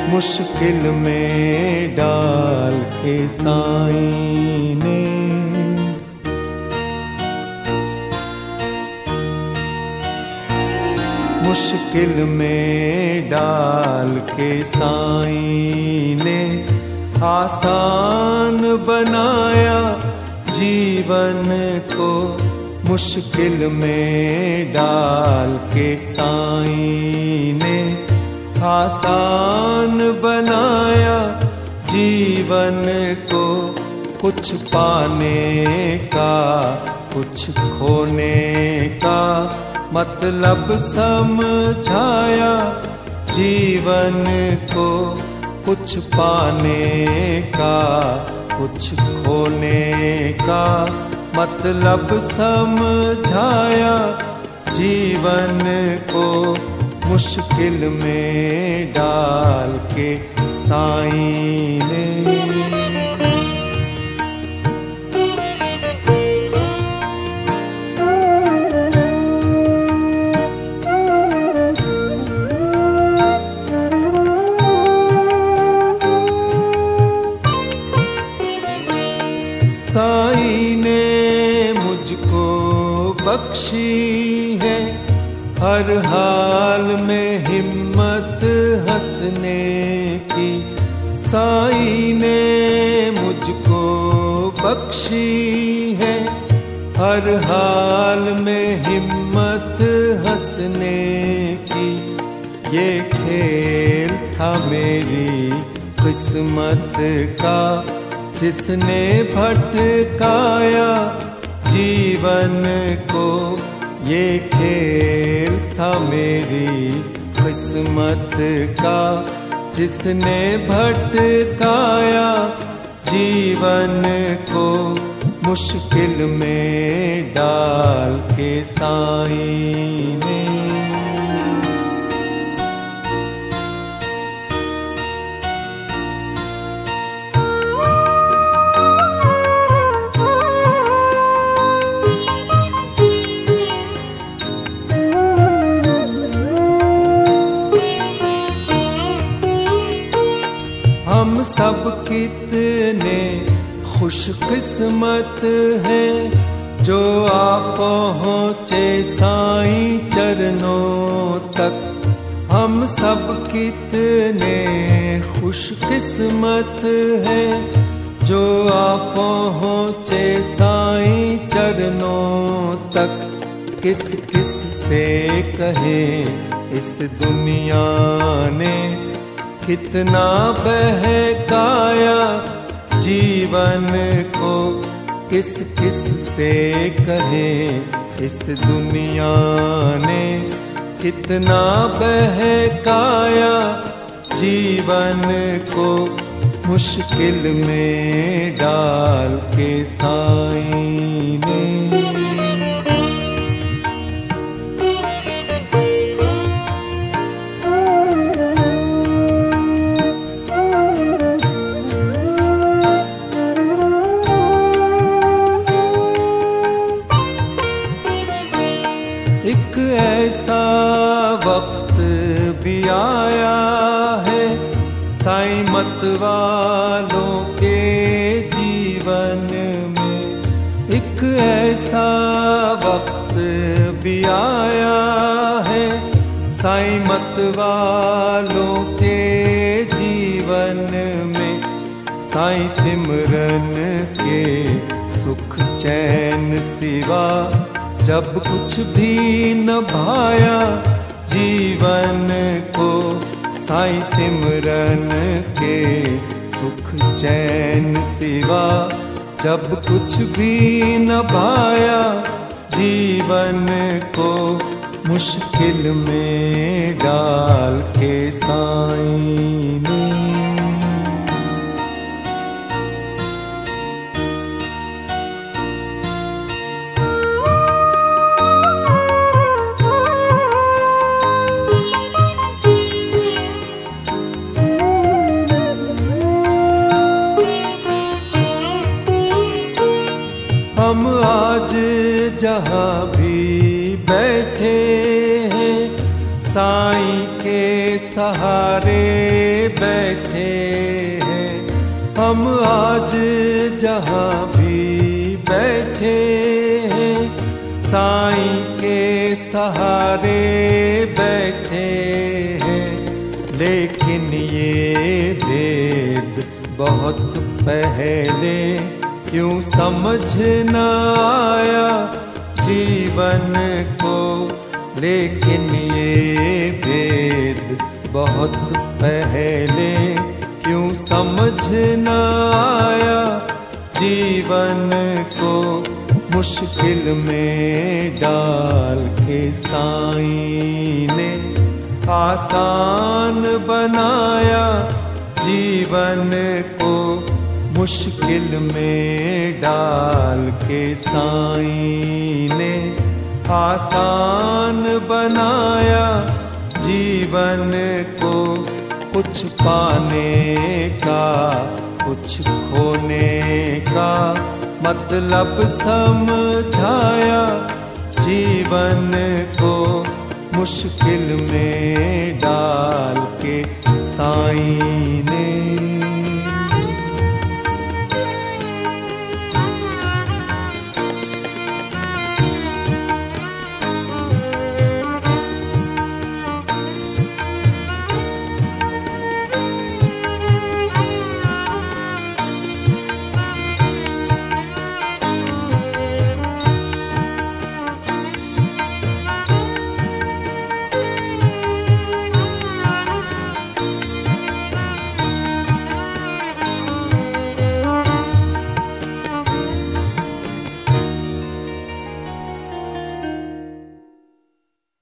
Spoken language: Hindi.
मुश्किल में डाल के साईं ने। मुश्किल में डाल के साईं ने आसान बनाया जीवन को। मुश्किल में डाल के साईं ने आसान बनाया जीवन को। कुछ पाने का कुछ खोने का मतलब समझाया जीवन को। कुछ पाने का कुछ खोने का मतलब समझाया जीवन को। मुश्किल में डाल के साईं ने। साईं ने मुझको बख्शी है हर हाल में हिम्मत हंसने की। साईं ने मुझको बख्शी है हर हाल में हिम्मत हंसने की। ये खेल था मेरी किस्मत का जिसने भटकाया जीवन को। ये खेल था मेरी किस्मत का जिसने भटकाया जीवन को। मुश्किल में डाल के साईं ने। हम सब कितने खुशकिस्मत हैं जो आप पहुँचे साईं चरणों तक। हम सब कितने खुशकिस्मत हैं जो आप पहुँचे साईं चरणों तक। किस किस से कहें इस दुनिया ने कितना बहकाया जीवन को। किस किस से कहें इस दुनिया ने कितना बहकाया जीवन को। मुश्किल में डाल के साईं ने। एक ऐसा वक्त भी आया है साईं मत वालों के जीवन में। एक ऐसा वक्त भी आया है साईं मत वालों के जीवन में। साईं सिमरन के सुख चैन सिवा जब कुछ भी न भाया जीवन को। साईं सिमरन के सुख चैन सिवा जब कुछ भी न भाया जीवन को। मुश्किल में डाल के साईं ने। हम आज जहाँ भी बैठे हैं साईं के सहारे बैठे बैठे हैं। हम आज जहाँ भी बैठे हैं साईं के सहारे बैठे हैं। लेकिन ये भेद बहुत पहले क्यों समझ न आया जीवन को। लेकिन ये भेद बहुत पहले क्यों समझ न आया जीवन को। मुश्किल में डाल के साईं ने आसान बनाया जीवन को। मुश्किल में डाल के साईं ने आसान बनाया जीवन को। कुछ पाने का कुछ खोने का मतलब समझाया जीवन को। मुश्किल में डाल के साईं